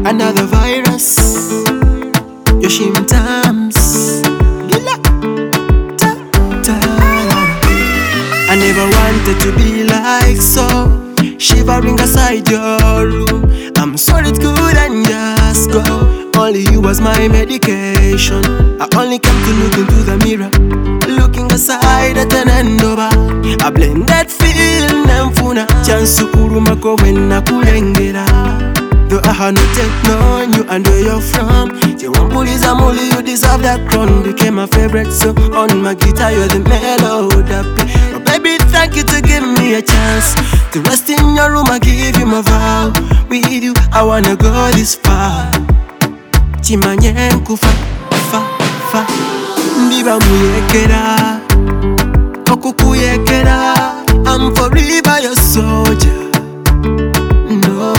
Another virus. Yoshim Tams. Gila. Ta, ta. I never wanted to be like so, shivering aside your room. I'm sorry it couldn't just go. Only you was my medication. I only came to look into the mirror, looking aside at an end over. I blended feel nemfuna chance kurumako when nakulengera. Though I had not yet known you and where you're from, Jewampuliza Muli, you deserve that crown. Became my favorite song on my guitar, you're the melody. Oh baby, thank you to give me a chance to rest in your room, I give you my vow. With you, I wanna go this far. Chimanye nkufa, fa, fa. Ndiba muyekera, okukuyekera. I'm forever your soldier. No.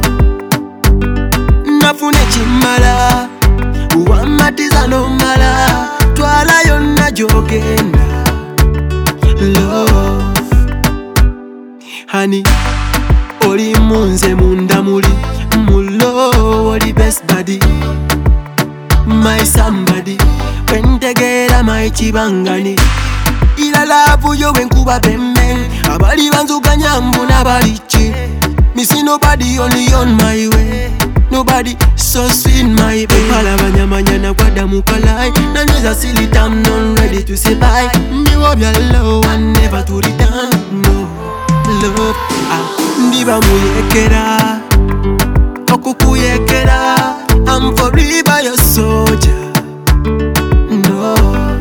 Nafune chimala, uwamatiza no mala. Twala yonna jogenda. Love, honey, oli munze munda muli mulo, oli best buddy, my somebody. Wentegera my chibangani, ila lavu yo wenkuba bemeng. Abali banzuka nyambu na balichi. Missing nobody, only on my way. Nobody so sweet, my baby. Palabanya manyana wada mukalai. Nanyoza silly time, not ready to say bye. Me love your love and never to return. No love, ndiba muyekera, okukuyekera. I'm forever your soldier. No,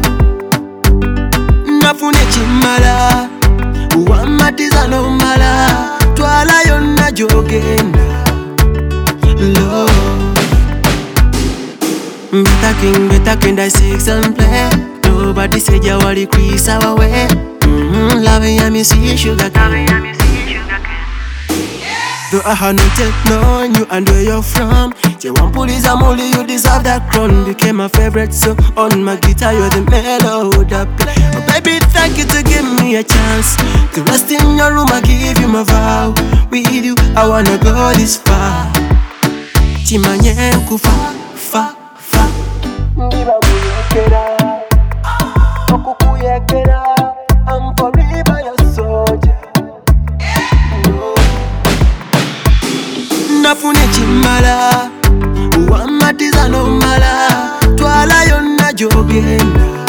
nafune chimala, uwamatiza no mala. Twala yonna jogenda. Love, better kind of sex and play. Nobody said you were the crease our way. Loving ya me see sugar cane. Though I had not yet known you and where you're from, Jewampuliza Muli, you deserve that crown. Became my favorite song on my guitar, you're the melody. Oh baby, thank you to give me a chance to rest in your room, I give you my vow. With you, I wanna go this far. Chimanye nkufa, fa, fa. Ndiba muyekera, okukuyekera. I'm forever your soldier. No. Nafune chimala, uwamatiza no mala. Twala yonna jogenda.